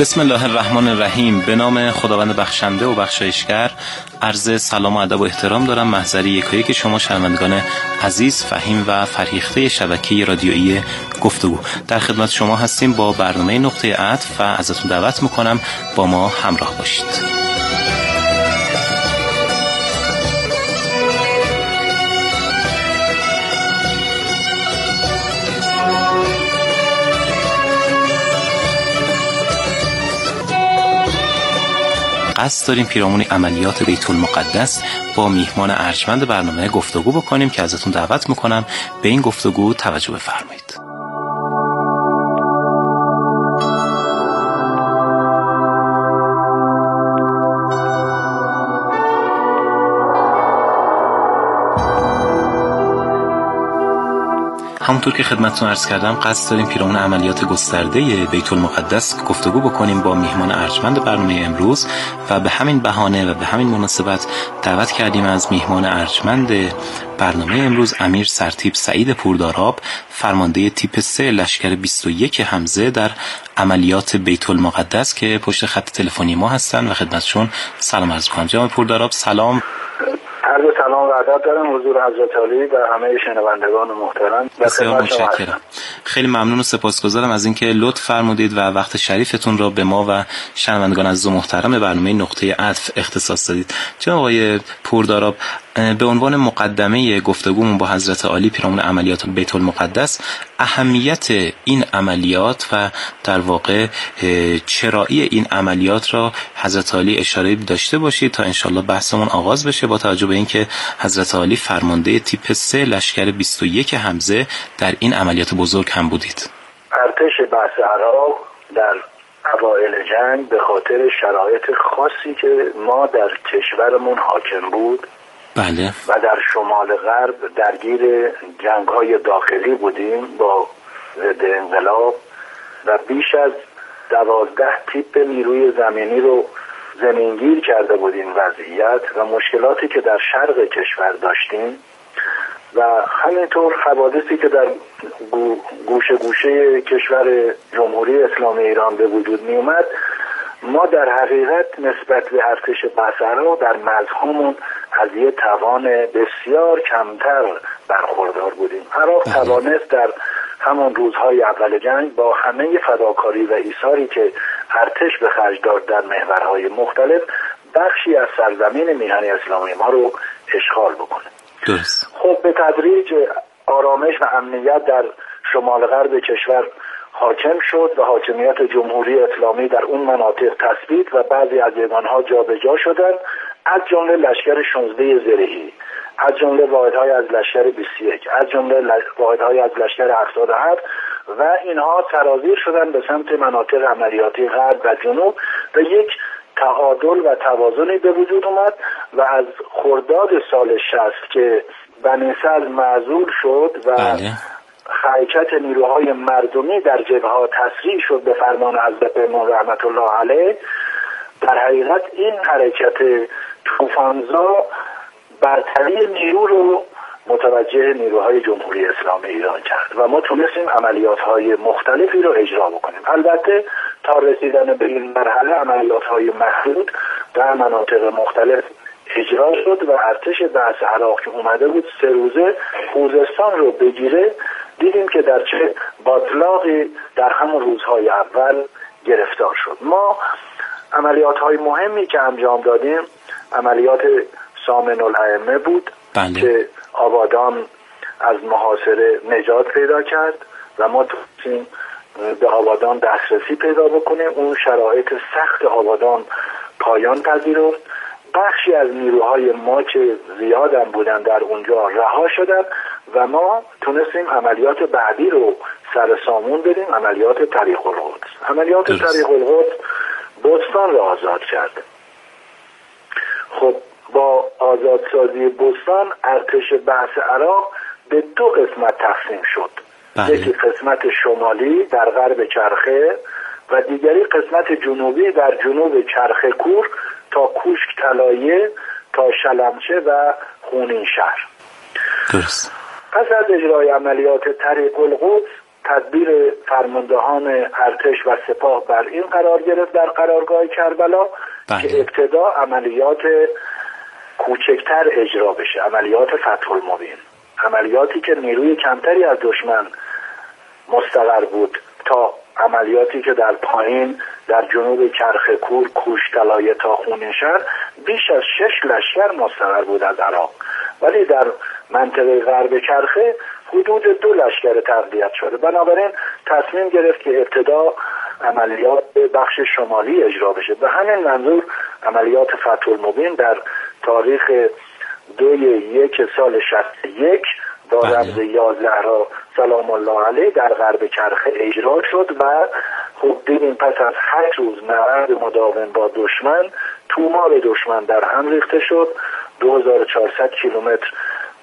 بسم الله الرحمن الرحیم. به نام خداوند بخشنده و بخشایشگر. عرض سلام و ادب و احترام دارم محضر یکایک شما شنوندگان عزیز، فهیم و فرهیخته شبکه رادیویی گفتگو. در خدمت شما هستیم با برنامه نقطه عطف و ازتون دعوت میکنم با ما همراه باشید. قصد داریم پیرامون عملیات بیت المقدس با میهمان ارجمند برنامه گفتگو بکنیم که ازتون دعوت میکنم به این گفتگو توجه بفرمایید. همونطور که خدمتتون عرض کردم قصد داریم پیرامون عملیات گسترده بیت المقدس گفتگو بکنیم با میهمان ارجمند برنامه امروز و به همین بهانه و به همین مناسبت دعوت کردیم از میهمان ارجمند برنامه امروز امیر سرتیپ سعید پورداراب، فرمانده تیپ 3 لشکر 21 حمزه در عملیات بیت المقدس که پشت خط تلفنی ما هستن و خدمتشون سلام عرض می‌کنم. جناب پورداراب سلام. عرض سلام و ادب دارم حضور حضرت عالی و همه شنوندگان محترم. بسیار متشکرم. خیلی ممنون و سپاسگزارم از اینکه لطف فرمودید و وقت شریفتون را به ما و شنوندگان عزیز و محترم برنامه نقطه عطف اختصاص دادید. جناب آقای پورداراب، به عنوان مقدمه گفتگومون با حضرت عالی پیرامون عملیات بیت المقدس، اهمیت این عملیات و در واقع چرایی این عملیات را حضرت عالی اشاره داشته باشید تا انشالله بحثمون آغاز بشه، با توجه به اینکه حضرت عالی فرمانده تیپ 3 لشکر 21 حمزه در این عملیات بزرگ هم بودید. ارتش بحث عراق در اوایل جنگ به خاطر شرایط خاصی که ما در کشورمون حاکم بود، بله، و در شمال غرب درگیر جنگ‌های داخلی بودیم با ضد انقلاب و بیش از 12 تیپ نیروی زمینی رو زمینگیر کرده بود این وضعیت و مشکلاتی که در شرق کشور داشتیم و همینطور حوادثی که در گوشه گوشه کشور جمهوری اسلامی ایران به وجود می اومد، ما در حقیقت نسبت به ارتش بحث عراق در مزحومون از یه توان بسیار کمتر برخوردار بودیم. عراق توانست در همون روزهای اول جنگ با همه فداکاری و ایثاری که ارتش به خرج داد در محورهای مختلف بخشی از سرزمین میهن اسلامی ما رو اشغال بکنه. درست. خب به تدریج آرامش و امنیت در شمال غرب کشور حاکم شد و حاکمیت جمهوری اسلامی در اون مناطق تثبیت و بعضی از یگانها جابجا شدند، از جمله لشکر 16 زرهی، از جمله واحدهای از لشکر 21، از جمله واحدهای از لشکر 77 و اینها سرازیر شدند به سمت مناطق عملیاتی غرب و جنوب و یک تعادل و توازنی به وجود اومد و از خرداد سال 60 که بنی صدر معزول شد و حرکت نیروهای مردمی در جبهه‌ها تسریع شد به فرمان حضرت امام رحمت الله علیه، در حقیقت این حرکت طوفان‌زا برتری نیرو رو متوجه نیروهای جمهوری اسلامی ایران کرد و ما تونستیم عملیات‌های مختلفی رو اجرا بکنیم. البته تا رسیدن به این مرحله عملیات‌های محدود در مناطق مختلف اجرا شد و ارتش بحث عراق که اومده بود 3 روزه خوزستان رو بگیره، دیدیم که در چه باطلاقی در همون روزهای اول گرفتار شد. ما عملیات‌های مهمی که انجام دادیم عملیات سامن الائمه بود که آبادان از محاصره نجات پیدا کرد و ما تونستیم به آبادان دسترسی پیدا بکنیم. اون شرایط سخت آبادان پایان پذیرفت. بخشی از نیروهای ما که زیادم بودن در اونجا رها شدن و ما تونستیم عملیات بعدی رو سر سامون بدیم، عملیات طریق القدس. عملیات طریق القدس بستان رو آزاد کرد. خب با آزادسازی بستان ارتش بحث عراق به 2 قسمت تقسیم شد. یکی قسمت شمالی در غرب چرخه و دیگری قسمت جنوبی در جنوب چرخه کور تا کوشک طلایه تا شلمچه و خونین شهر. درست. پس از اجرای عملیات طریق القدس تدبیر فرماندهان ارتش و سپاه بر این قرار گرفت در قرارگاه کربلا که ابتدا عملیات کوچکتر اجرا بشه، عملیات فتح المبین، عملیاتی که نیروی کمتری از دشمن مستقر بود تا عملیاتی که در پایین در جنوب کرخکور، کوشتلایه تا خونشهر بیش از 6 لشکر مستقر بود از عراق، ولی در منطقه غرب کرخه حدود 2 لشکر تقویت شده. بنابراین تصمیم گرفت که ابتدا عملیات بخش شمالی اجرا بشه. به همین منظور عملیات فتح المبین در تاریخ 2/1 سال 61 با رمز 11 را سلام الله علیه در غرب کرخه اجرا شد و خب دیدیم پس از 8 روز نبرد مداوم با دشمن، تومار دشمن در هم ریخته شد. 2400 کیلومتر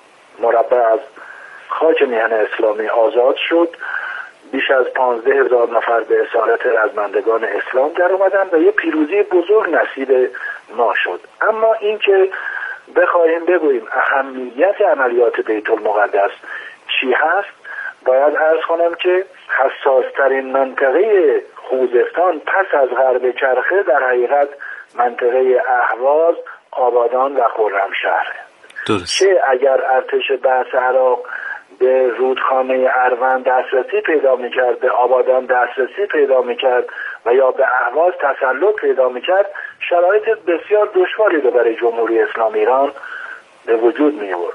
مربع از خاک میهن اسلامی آزاد شد. بیش از 15000 نفر به اسارت رزمندگان اسلام در اومدن و یه پیروزی بزرگ نصیب ما شد. اما اینکه بخواهیم بگوییم اهمیت عملیات بیت المقدس چی هست، باید عرض کنم که حساسترین منطقه خوزستان پس از غرب کرخه در حقیقت منطقه اهواز، آبادان و خرمشهر. چه اگر ارتش بعث عراق به رودخانه اروند دسترسی پیدا میکرد، به آبادان دسترسی پیدا میکرد و یا به اهواز تسلط پیدا میکرد، شرایط بسیار دشواری رو برای جمهوری اسلامی ایران به وجود می آورد.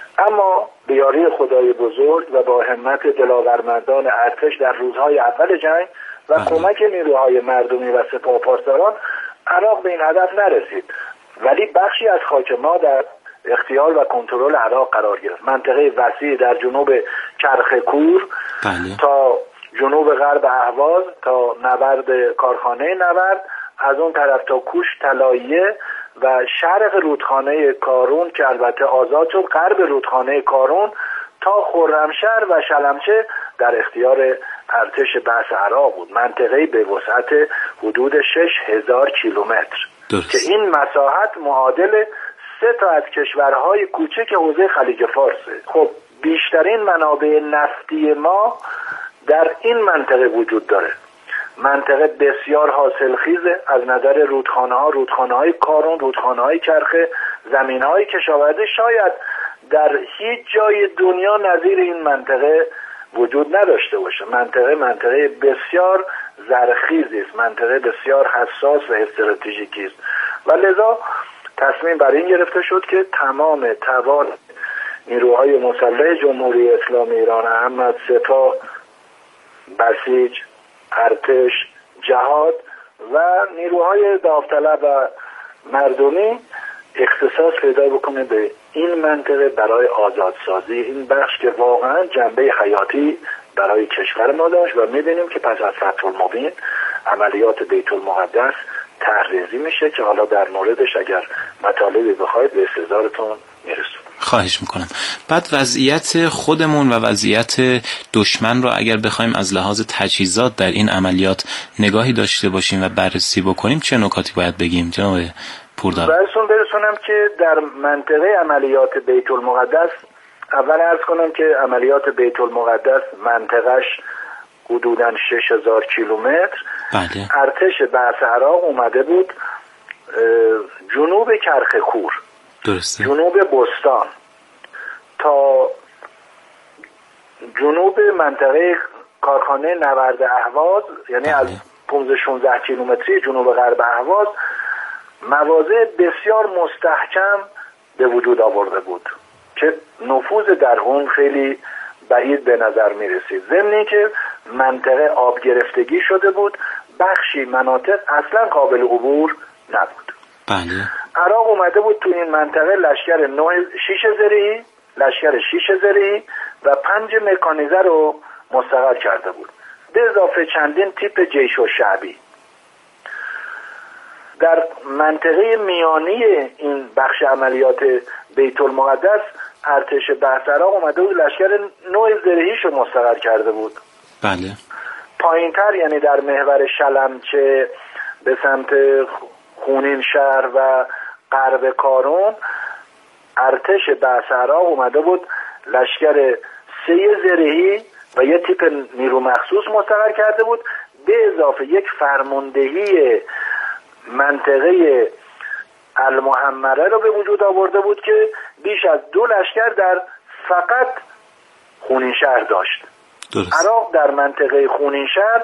اما به یاری خدای بزرگ و با همت دلاورمندان ارتش در روزهای اول جنگ و کمک نیروهای مردمی و سپاه پاسداران، عراق به این هدف نرسید، ولی بخشی از خاک ما در اختیار و کنترل عراق قرار گرفت. منطقه وسیع در جنوب کرخکور تا جنوب غرب اهواز تا نبرد کارخانه نبرد، از اون طرف تا کوش طلایه و شرق رودخانه کارون که البته آزاد شد، غرب رودخانه کارون تا خرمشهر و شلمچه در اختیار ارتش بعث عراق بود. منطقه به وسعت حدود 6000 کیلومتر که این مساحت معادل 3 تا از کشورهای کوچک حوزه خلیج فارسه. خب بیشترین منابع نفتی ما در این منطقه وجود داره. منطقه بسیار حاصلخیزه از نظر رودخانه‌های کارون، رودخانه‌های کرخه، زمین‌های کشاورزی. شاید در هیچ جای دنیا نظیر این منطقه وجود نداشته باشه. منطقه بسیار زرخیزی است، منطقه بسیار حساس و استراتژیکی است و لذا تصمیم بر این گرفته شد که تمام توان نیروهای مسلح جمهوری اسلامی ایران، اهم از سپاه، بسیج، ارتش، جهاد و نیروهای داوطلب و مردمی اختصاص پیدا بکنه به این منطقه برای آزادسازی این بخش که واقعا جنبه حیاتی برای کشور ما داشت. و می‌بینیم که پس از فتح المبین عملیات بیت المقدس تحریزی میشه که حالا در موردش اگر مطالبی بخواید به استحضارتون میرسونم. خواهش میکنم. بعد وضعیت خودمون و وضعیت دشمن رو اگر بخوایم از لحاظ تجهیزات در این عملیات نگاهی داشته باشیم و بررسی بکنیم، چه نکاتی باید بگیم جناب پورداراب؟ برسونم که در منطقه عملیات بیت المقدس اول عرض کنم که عملیات بیت المقدس منطقهش حدوداً 6000 کیلومتر. ارتش بعث عراق اومده بود جنوب کرخکور، درسته، جنوب بستان تا جنوب منطقه کارخانه نبرد اهواز، یعنی از 15-16 کیلومتری جنوب غرب اهواز مواضع بسیار مستحکم به وجود آورده بود که نفوذ در اون خیلی بعید به نظر می رسید. ضمن که منطقه آب گرفتگی شده بود، بخشی مناطق اصلا قابل عبور نبود. عراق اومده بود تو این منطقه لشکر 6 زرهی و 5 مکانیزه رو مستقر کرده بود، به اضافه چندین تیپ جیش و شعبی. در منطقه میانی این بخش عملیات بیت المقدس ارتش بعث عراق اومده بود لشکر 9 زرهیش رو مستقر کرده بود. پایین تر یعنی در محور شلمچه به سمت خونین شهر و غرب کارون ارتش بعث عراق اومده بود لشکر 3 زرهی و یه تیپ نیرو مخصوص مستقر کرده بود، به اضافه یک فرماندهی منطقه المحمره رو به وجود آورده بود که بیش از 2 لشکر در فقط خونینشهر داشت. درست. عراق در منطقه خونینشهر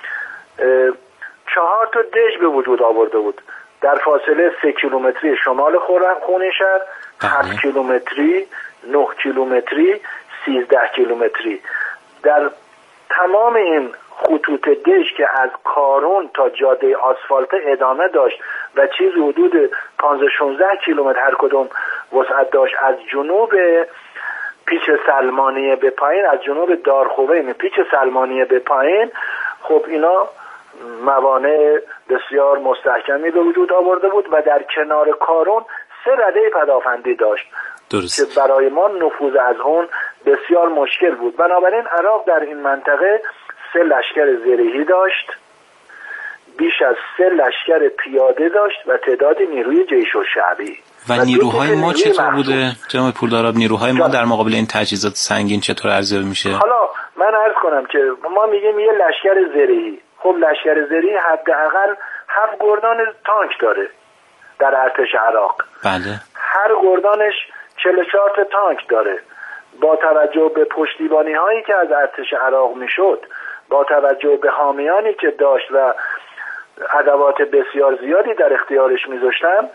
4 تا دژ به وجود آورده بود در فاصله 3 کیلومتری شمال خونینشهر، 7 کیلومتری، 9 کیلومتری، 13 کیلومتری. در تمام این خطوط دژ که از کارون تا جاده آسفالت ادامه داشت و چیزی حدود 15-16 کیلومتر هر کدوم وسعت داشت، از جنوب پیچ سلمانیه به پایین، از جنوب دارخوبین پیچ سلمانیه به پایین، خب اینا موانع بسیار مستحکمی به وجود آورده بود و در کنار کارون 3 رده پدافندی داشت. درست. که برای ما نفوذ از اون بسیار مشکل بود. بنابراین عراق در این منطقه 3 لشکر زرهی داشت، بیش از 3 لشکر پیاده داشت و تعداد نیروی جیش الشعبی. و نیروهای ما چطور بوده جناب پورداراب؟ نیروهای ما در مقابل این تجهیزات سنگین چطور ارزیابی میشه؟ حالا من عرض کنم که ما میگیم یه لشکر زرهی، خب لشکر زرهی حداقل 7 گردان تانک داره در ارتش عراق. بله. هر گردانش 44 تا تانک داره. با توجه به پشتیبانی هایی که از ارتش عراق میشد، با توجه به حامیانی که داشت و ادوات بسیار زیادی در اختیارش میذاشتن،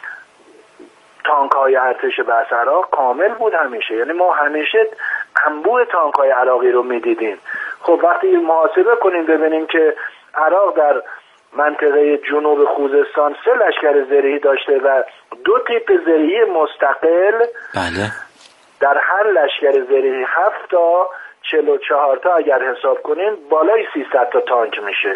تانک های ارتش بحث عراق کامل بود همیشه. یعنی ما همیشه انبوه تانک های عراقی رو میدیدیم. خب وقتی محاسبه کنیم ببینیم که عراق در منطقه جنوب خوزستان 3 لشکر زرهی داشته و 2 تیپ زرهی مستقل. بله. در هر لشکر زرهی 7 تا 44 تا اگر حساب کنیم بالای 300 تا تانک میشه.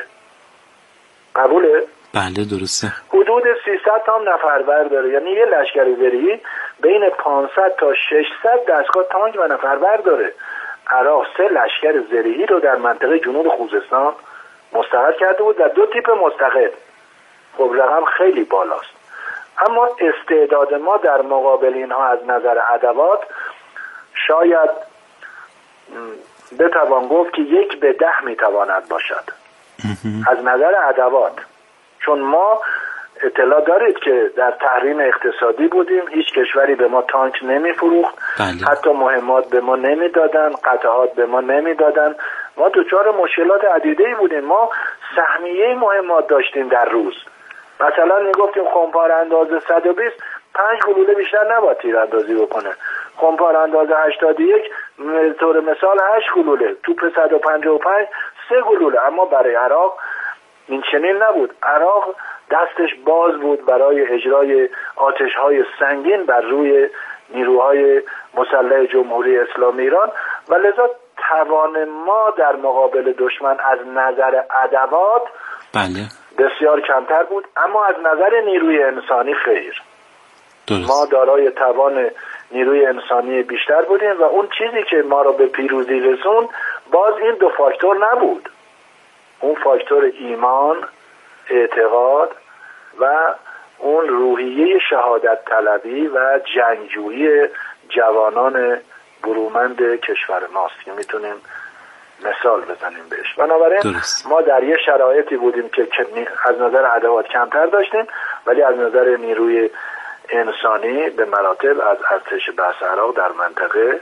قبوله؟ بله درسته. حدود 300 تا هم نفرور داره. یعنی یه لشکر زرهی بین 500 تا 600 دستگاه تانک و نفرور داره. عراق 3 لشکر زرهی رو در منطقه جنوب خوزستان مستقر کرده بود و 2 تیپ مستقل. خب رقم خیلی بالاست. اما استعداد ما در مقابل اینها از نظر ادوات شاید بتوان گفت که 1 به 10 میتواند باشد از نظر ادوات. چون ما اطلاع دارید که در تحریم اقتصادی بودیم، هیچ کشوری به ما تانک نمیفروخت. بله. حتی مهمات به ما نمیدادن، قطعات به ما نمیدادن. ما دچار مشکلات عدیده‌ای بودیم. ما سهمیه مهمات داشتیم در روز. مثلا میگفتیم خمپاره اندازه 120 5 گلوله بیشتر نباید تیراندازی بکنه. خمپاره اندازه 81 طور مثال 8 گلوله، توپ 155 3 گلوله. اما برای عراق این چنین نبود. عراق دستش باز بود برای اجرای آتش‌های سنگین بر روی نیروهای مسلح جمهوری اسلامی ایران و لذا توان ما در مقابل دشمن از نظر ادوات بله بسیار کمتر بود، اما از نظر نیروی انسانی خیر. درست. ما دارای توان نیروی انسانی بیشتر بودیم و اون چیزی که ما را به پیروزی رسوند باز این 2 فاکتور نبود. اون فاکتور ایمان، اعتقاد و اون روحیه شهادت طلبی و جنگجویی جوانان برومند کشور ماست که میتونیم مثال بزنیم بهش. بنابراین درست. ما در یه شرایطی بودیم که از نظر ادوات کمتر داشتیم، ولی از نظر نیروی انسانی به مراتب از ارتش بحث عراق در منطقه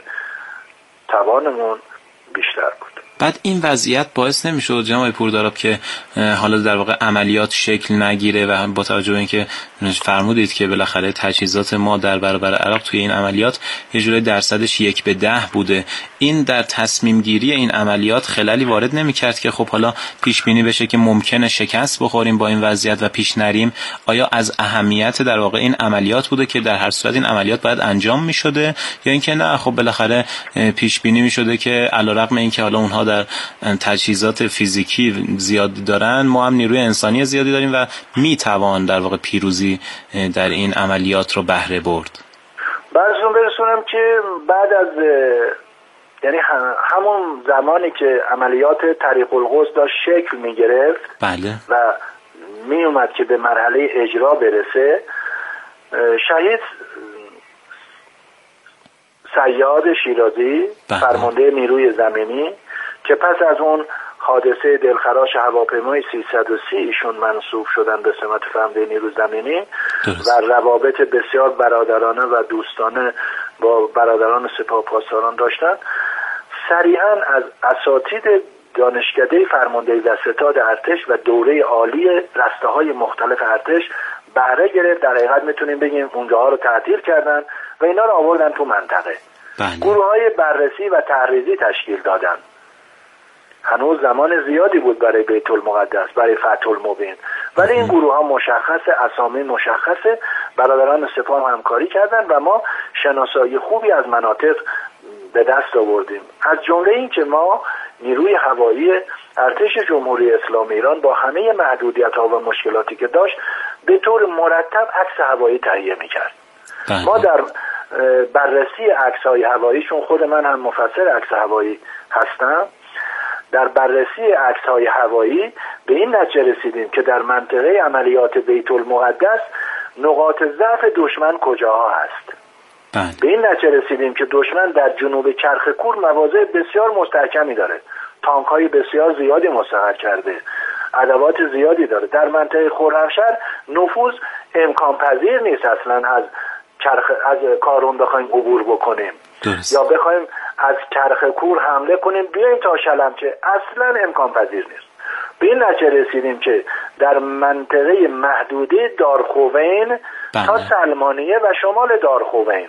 توانمون بیشتر بود. بعد این وضعیت باعث نمیشد جناب پورداراب که حالا در واقع عملیات شکل نگیره و با توجه به اینکه فرمودید که بالاخره تجهیزات ما در برابر عراق توی این عملیات یه جوری درصدش 1 به 10 بوده، این در تصمیم گیری این عملیات خللی وارد نمیکرد که خب حالا پیش بینی بشه که ممکنه شکست بخوریم با این وضعیت و پیش نریم؟ آیا از اهمیت در واقع این عملیات بوده که در هر صورت این عملیات باید انجام میشده، یا اینکه نه خب بالاخره پیش بینی میشده که علیرغم اینکه حالا اونها در تجهیزات فیزیکی زیادی دارن، ما هم نیروی انسانی زیادی داریم و میتوان در واقع پیروزی در این عملیات رو بهره برد؟ براتون برسونم که بعد از یعنی همون زمانی که عملیات طریق القدس داشت شکل میگرفت بله و میومد که به مرحله اجرا برسه، شهید صیاد شیرازی فرمانده نیروی زمینی که پس از اون حادثه دلخراش هواپیمای 330 ایشون منصوب شدن به سمت فرمانده نیروی زمینی و روابط بسیار برادرانه و دوستانه با برادران سپاه پاسداران داشتن. صریحاً از اساتید دانشکده فرماندهی و ستاد ارتش و دوره عالی رسته‌های مختلف ارتش بهره گرفت. در حقیقت میتونیم بگیم اونجاها رو تعطیل کردن و اینا رو آوردن تو منطقه. گروه‌های بررسی و تحریزی تشکیل دادن. هنوز زمان زیادی بود برای بیت المقدس، برای فتح المبین، ولی این گروه ها مشخصه، اسامی مشخصه، برادران سپاه همکاری کردن و ما شناسایی خوبی از مناطق به دست آوردیم. از جمله این که ما نیروی هوایی ارتش جمهوری اسلامی ایران با همه محدودیت‌ها و مشکلاتی که داشت به طور مرتب عکس هوایی تهیه می‌کرد. ما در بررسی عکس‌های هوایی، چون خود من هم مفسر عکس هوایی هستم، در بررسی عکس‌های هوایی به این نتیجه رسیدیم که در منطقه عملیات بیت المقدس نقاط ضعف دشمن کجاها هست. به این نتیجه رسیدیم که دشمن در جنوب چرخ کور مواضع بسیار مستحکمی داره، تانک‌های بسیار زیادی مستقر کرده، ادوات زیادی داره. در منطقه خرمشهر نفوذ امکان پذیر نیست اصلا از کارون بخوایم عبور بکنیم یا بخوایم از چرخ کور حمله کنیم بیایم تا شلمچه، اصلا امکان پذیر نیست. به این نتیجه رسیدیم که در منطقه محدوده دارخوین تا سلمانیه و شمال دارخوین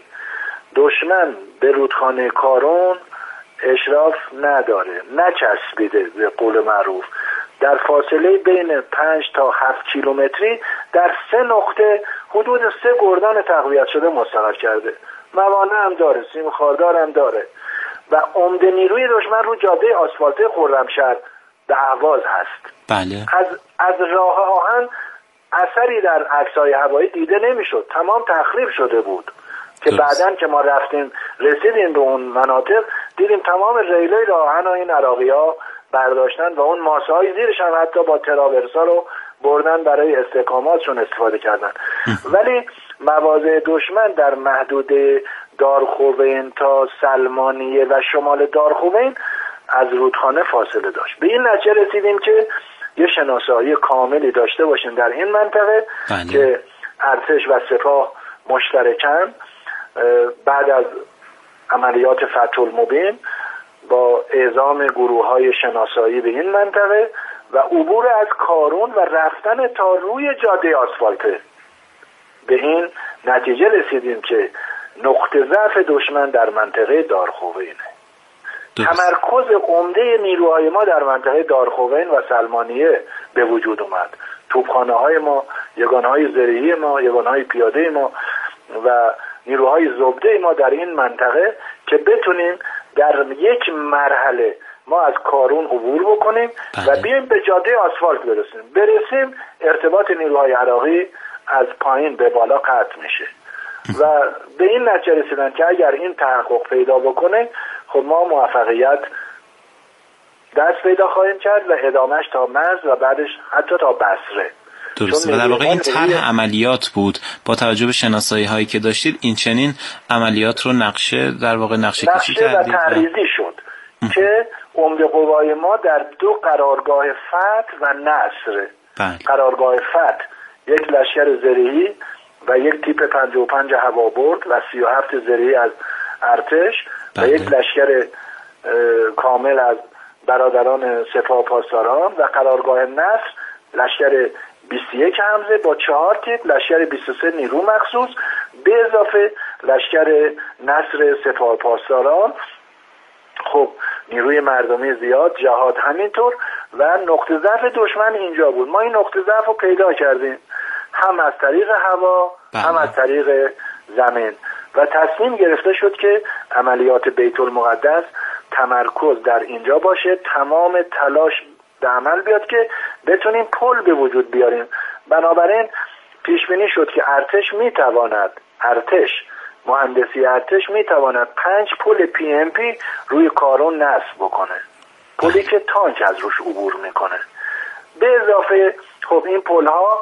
دشمن به رودخانه کارون اشراف نداره، نچسبیده به قول معروف. در فاصله بین 5 تا 7 کیلومتری در 3 نقطه حدود 3 گردان تقویت شده مستقر کرده. موانع هم داره، سیم خاردار هم داره و عمده نیروی دشمن رو جاده آسفالته خرمشهر به اهواز هست. بله. از راه آهن اثری در عکس‌های هوایی دیده نمیشد، تمام تخریب شده بود که بعداً که ما رفتیم رسیدیم به اون مناطق دیدیم تمام ریلای راه آهن و این عراقی‌ها برداشتن و اون ماسه‌های زیرش هم حتی با تراورسا رو بردن برای استحکاماتشون استفاده کردن. ولی مواضع دشمن در محدوده دارخوین تا سلمانیه و شمال دارخوین از رودخانه فاصله داشت. به این نتیجه رسیدیم که یه شناسایی کاملی داشته باشیم در این منطقه که ارتش و سپاه مشترکاً بعد از عملیات فتح المبین با اعزام گروه‌های شناسایی به این منطقه و عبور از کارون و رفتن تا روی جاده آسفالته به این نتیجه رسیدیم که نقطه ضعف دشمن در منطقه دارخوینه. تمرکز عمده نیروهای ما در منطقه دارخوین و سلمانیه به وجود اومد. توپخانه‌های ما، یگانهای زرهی ما، یگانهای پیاده ما و نیروهای زبده ما در این منطقه که بتونیم در یک مرحله ما از کارون عبور بکنیم و بیایم به جاده آسفالت برسیم ارتباط نیروهای عراقی از پایین به بالا قطع میشه و به این نتیجه رسیدن که اگر این تحقق پیدا بکنه خب ما موفقیت دست پیدا خواهیم کرد و ادامهش تا مرز و بعدش حتی تا بصره. درسته. و در واقع این طرح عملیات بود با توجه به شناسایی هایی که داشتید این چنین عملیات رو در واقع نقشه کشی کردید و تحریزی شد که عمده قوای ما در 2 قرارگاه فتح و نصر. قرارگاه فتح یک لشکر زرهی و یک تیپ 55 هوابرد و 37 زرهی از ارتش و یک لشکر کامل از برادران سپاه پاسداران و قرارگاه نصر لشکر 21 حمزه با 4 تیپ لشکر 23 نیرو مخصوص به اضافه لشکر نصر سپاه پاسداران. خب نیروی مردمی زیاد، جهاد همینطور و نقطه ضعف دشمن اینجا بود. ما این نقطه ضعف رو پیدا کردیم هم از طریق هوا هم از طریق زمین و تصمیم گرفته شد که عملیات بیت المقدس تمرکز در اینجا باشه، تمام تلاش به عمل بیاد که بتونیم پل به وجود بیاریم. بنابراین پیش بینی شد که مهندسی ارتش میتواند 5 پل PMP روی کارون نصب بکنه، پلی که تانک از روش عبور میکنه. به اضافه خب این پل ها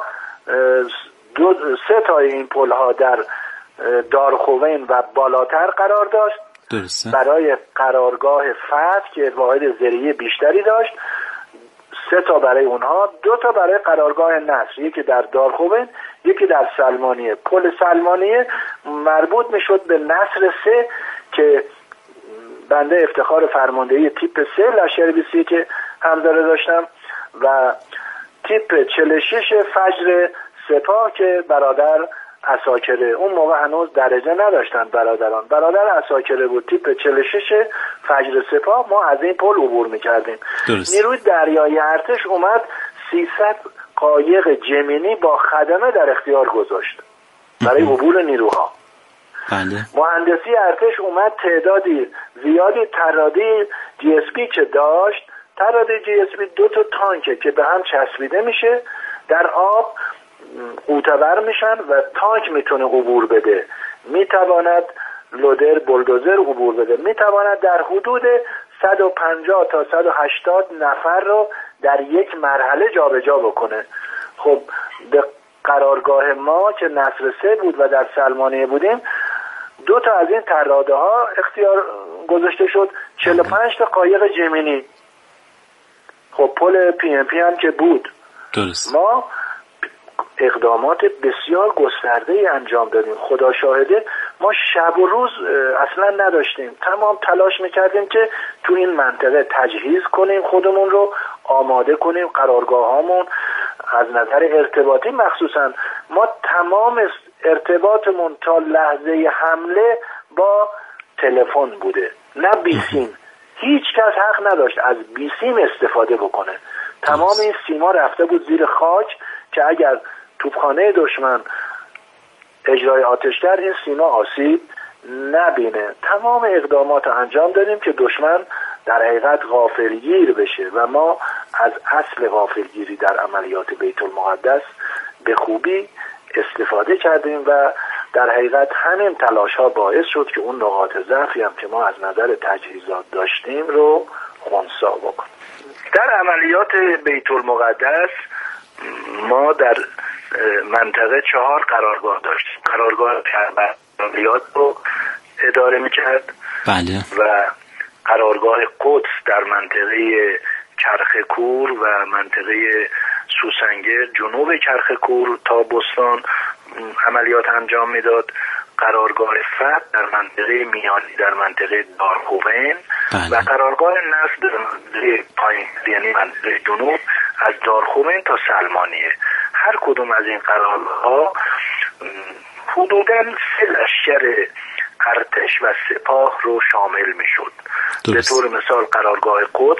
3 تا این پل ها در دارخوین و بالاتر قرار داشت درسته. برای قرارگاه فتح که واحد زرعی بیشتری داشت 3 تا برای اونها، 2 تا برای قرارگاه نصر، یکی در دارخوبن یکی در سلمانیه. پل سلمانیه مربوط میشد به نصر 3 که بنده افتخار فرماندهی تیپ 3 لشکر 21 که همداره داشتم و تیپ 46 فجر سپاه که برادر عساکره، اون موقع هنوز درجه نداشتن برادر عساکره بود. تیپ 46 فجر سپاه ما از این پل عبور میکردیم. نیروی دریایی ارتش اومد 300 قایق جمینی با خدمه در اختیار گذاشت برای عبور نیروها. بله. مهندسی ارتش اومد تعدادی زیادی تراده جی اس پی که داشت، تراده جی اس پی 2 تا تانکه که به هم چسبیده میشه، در آب قوطه‌ور میشن و تانک میتونه عبور بده، میتواند لودر بولدوزر عبور بده، میتواند در حدود 150 تا 180 نفر رو در یک مرحله جابجا بکنه. خب به قرارگاه ما که نصر 3 بود و در سلمانیه بودیم 2 تا از این تراده ها اختیار گذاشته شد، 45 تا قایق جمینی. خب پل پی ام پی هم که بود. درست. ما اقدامات بسیار گسترده‌ای انجام دادیم. خدا شاهده ما شب و روز اصلا نداشتیم، تمام تلاش میکردیم که تو این منطقه تجهیز کنیم، خودمون رو آماده کنیم، قرارگاهامون از نظر ارتباطی مخصوصا ما تمام ارتباطمون تا لحظه حمله با تلفن بوده، نه بیسیم. هیچ کس حق نداشت از بیسیم استفاده بکنه. تمام این سیما رفته بود زیر خاک که اگر توپخانه دشمن اجرای آتش کرد این سیما آسیب نبینه. تمام اقدامات انجام دادیم که دشمن در حقیقت غافلگیر بشه و ما از اصل غافلگیری در عملیات بیت المقدس به خوبی استفاده کردیم و در حقیقت همین تلاش ها باعث شد که اون نقاط ضعفی هم که ما از نظر تجهیزات داشتیم رو خنثی بکنیم. در عملیات بیت المقدس ما در منطقه 4 قرارگاه داشتیم. قرارگاه عملیات رو اداره میکرد. بله. و قرارگاه قدس در منطقه کرخکور و منطقه سوسنگر جنوب کرخکور تا بستان عملیات انجام میداد. قرارگاه فتح در منطقه میانی در منطقه دارخوبن و قرارگاه نصر در منطقه پایین یعنی منطقه جنوب از دارخوبن تا سلمانیه. هر کدوم از این قرارگاه حدوداً 3 لشکر ارتش و سپاه رو شامل میشد. به طور مثال قرارگاه قدس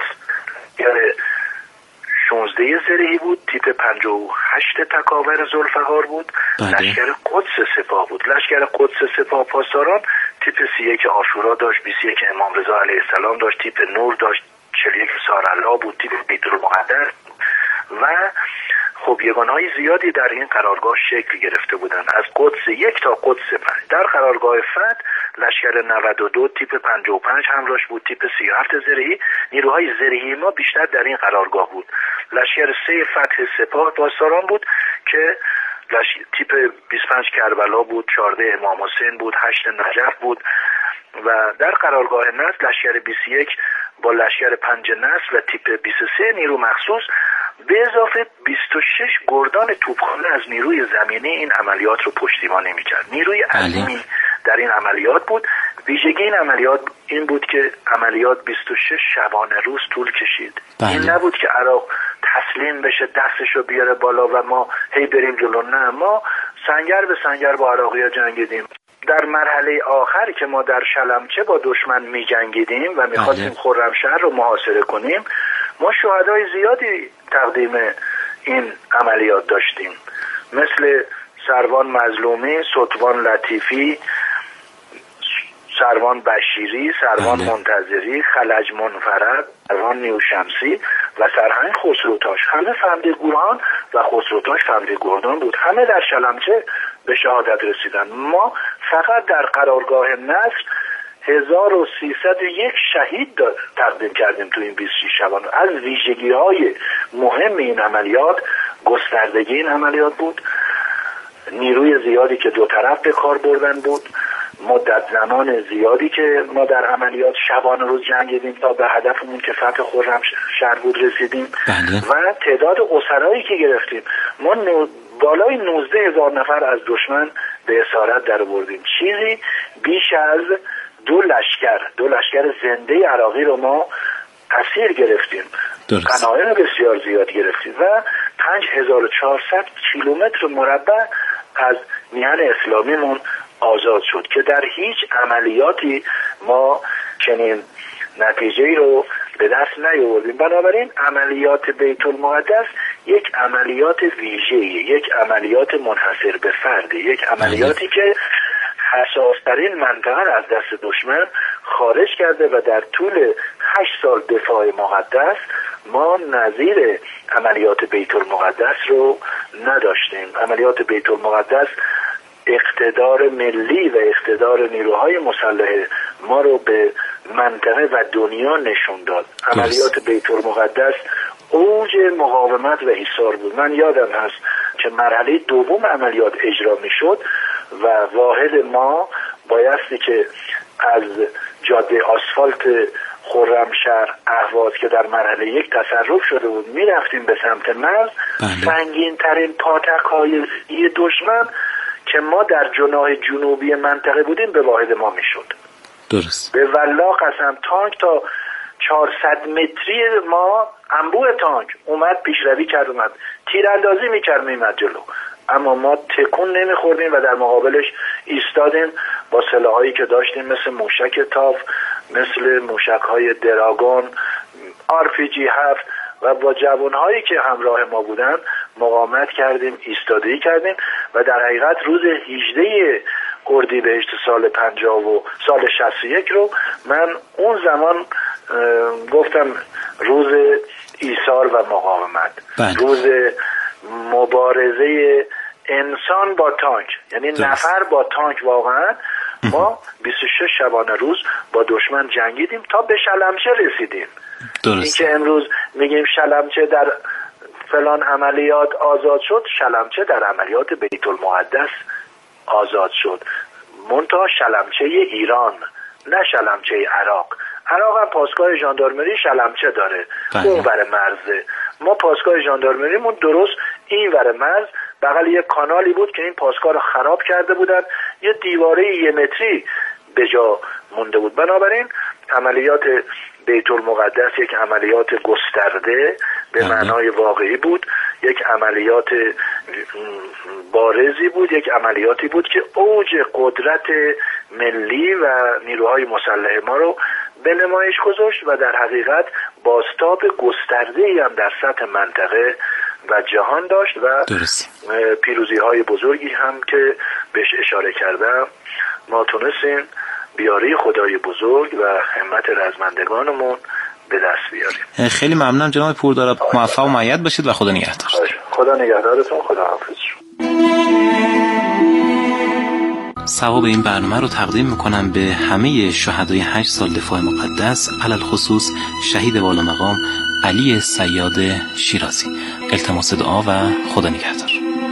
16 زرهی بود، تیپ 58 تکاور ذوالفقار بود. لشکر قدس سپاه بود. لشکر قدس سپاه پاسداران تیپ 31 عاشورا داشت، 21 امام رضا علیه السلام داشت، تیپ نور داشت، 41 سارالله بود، تیپ بیت المقدس و خب یگانهای زیادی در این قرارگاه شکل گرفته بودند از قدس 1 تا قدس 5. در قرارگاه فتح لشکر 92 تیپ 55 همراهش بود، تیپ 37 زرهی. نیروهای زرهی ما بیشتر در این قرارگاه بود. لشکر 3 فتح سپاه پاسداران بود که تیپ 25 کربلا بود، 14 امام حسین بود، 8 نجف بود و در قرارگاه نصر لشکر 21 با لشکر 5 نصر و تیپ 23 نیرو مخصوص به اضافه 26 گردان توپخانه از نیروی زمینی این عملیات رو پشتیبانی میکرد. نیروی عظیمی در این عملیات بود. ویژگی این عملیات این بود که عملیات 26 شبانه روز طول کشید. این نبود که عراق تسلیم بشه دستشو بیاره بالا و ما هی بریم جلو. نه، ما سنگر به سنگر با عراقی‌ها جنگیدیم. در مرحله آخر که ما در شلمچه با دشمن می جنگیدیم و می خواستیم خرمشهر رو محاصره کنیم، ما شهدای زیادی تقدیم این عملیات داشتیم، مثل سروان مظلومی، ستوان لطیفی، سروان بشیری، سروان منتظری، خلج منفرد، سروان نیوشمسی و سرهنگ خسروتاش. همه فهمده گوران و خسروتاش فهمده گردان بود. همه در شلمچه به شهادت رسیدن. ما فقط در قرارگاه نصر 1301 شهید تقدیم کردیم تو این 26 شبانه. از ویژگی‌های مهم این عملیات گستردگی این عملیات بود، نیروی زیادی که دو طرف به کار بردن بود مدت زمان زیادی که ما در عملیات شبانه روز جنگیدیم تا به هدفمون که فتح خرمشهر بود رسیدیم. و تعداد اسرایی که گرفتیم، ما بالای 19,000 نفر از دشمن به اسارت در بردیم. چیزی بیش از 2 لشکر زنده عراقی رو ما اسیر گرفتیم. غنایم بسیار زیاد گرفتیم و 5400 کیلومتر مربع از میهن اسلامیمون آزاد شد که در هیچ عملیاتی ما چنین نتیجه‌ای رو به دست نیاوردیم. بنابراین عملیات بیت المقدس یک عملیات ویژه‌ای، یک عملیات منحصر به فرده، یک عملیاتی که حساس‌ترین منطقه را از دست دشمن خارج کرده و در طول 8 سال دفاع مقدس ما نظیر عملیات بیت المقدس رو نداشتیم. عملیات بیت المقدس اقتدار ملی و اقتدار نیروهای مسلح ما رو به منطقه و دنیا نشون داد. عملیات بیت المقدس اوج مقاومت و ایثار بود. من یادم هست که مرحله دوم عملیات اجرا می شد و واحد ما بایستی که از جاده آسفالت خرمشهر اهواز که در مرحله 1 تصرف شده بود می رفتیم به سمت مرز. سنگین ترین پاتک‌های دشمن که ما در جناح جنوبی منطقه بودیم به واحد ما می شد. درست. به والله قسم تانک تا 400 متری ما انبوه تانک اومد پیشروی کرد، اومد تیراندازی میکرد میمد جلو، اما ما تکون نمیخوردیم و در مقابلش ایستادیم با سلاحایی که داشتیم مثل موشک تاف، مثل موشک‌های دراگون، RPG 7 و با جوانهایی که همراه ما بودن مقاومت کردیم، ایستادگی کردیم و در حقیقت روز 18 اردیبهشت سال 61 رو من اون زمان گفتم روز ایثار و مقاومت، روز مبارزه انسان با تانک، یعنی نفر با تانک. واقعا ما 26 شبانه روز با دشمن جنگیدیم تا به شلمچه رسیدیم. این که امروز میگیم شلمچه در فلان عملیات آزاد شد، شلمچه در عملیات بیت المقدس آزاد شد، منتها شلمچه ایران نه شلمچه عراق. عراق هم پاسگاه ژاندارمری شلمچه داره اون ور مرزه، ما پاسگاه ژاندارمریمون درست این ور مرز بغل یک کانالی بود که این پاسگاه رو خراب کرده بودن، یه دیواره 1 متری به جا مونده بود. بنابراین عملیات بیت المقدس یک عملیات گسترده به معنای واقعی بود، یک عملیات بارزی بود، یک عملیاتی بود که اوج قدرت ملی و نیروهای مسلح ما رو به نمایش گذاشت و در حقیقت بازتاب گسترده‌ای هم در سطح منطقه و جهان داشت و پیروزی های بزرگی هم که بهش اشاره کردم ما تونستیم بیاری خدای بزرگ و همت رزمندگانمون به دست بیاریم. خیلی ممنونم جناب پورداراب، موفق و مؤید باشید و خدا نگهدار. خدا نگهدارتون، خدا حافظ. ثواب این برنامه رو تقدیم میکنم به همه شهدای 8 سال دفاع مقدس، علل خصوص شهید والا مقام علی صیاد شیرازی. التماس دعا و خدا نگهدار.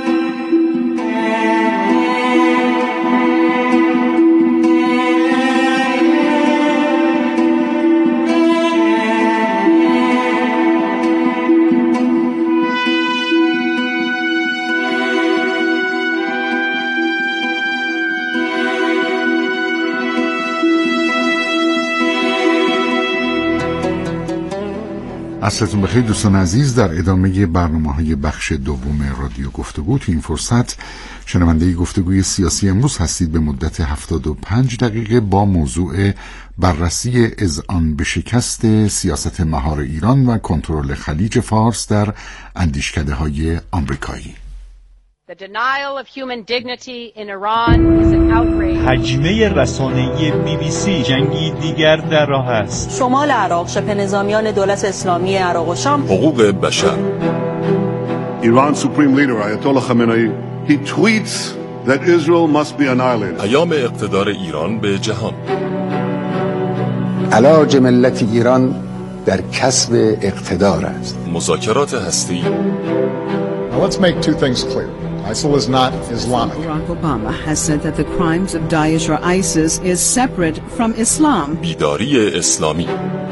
عصرتون بخیر دوستان عزیز. در ادامه برنامه‌های بخش دوم رادیو گفتگو تو این فرصت شنونده گفتگوی سیاسی امروز هستید به مدت 75 دقیقه با موضوع بررسی اذعان به شکست سیاست مهار ایران و کنترل خلیج فارس در اندیشکده‌های آمریکایی. The denial of human dignity in Iran is an outrage. حجمه رسانه‌ای BBC جنگی دیگر در راه است. شمال عراق، شبه نظامیان دولت اسلامی عراق و شام. حقوق بشر. Iran's supreme leader Ayatollah Khamenei he tweets that Israel must be annihilated. پیام اقتدار ایران به جهان. علاج ملت ایران در کسب اقتدار است. مذاکرات هستی. Now let's make two things clear. ISIL is not Islamic. Barack Obama has said that the crimes of Daesh or ISIS is separate from Islam. بیداری اسلامی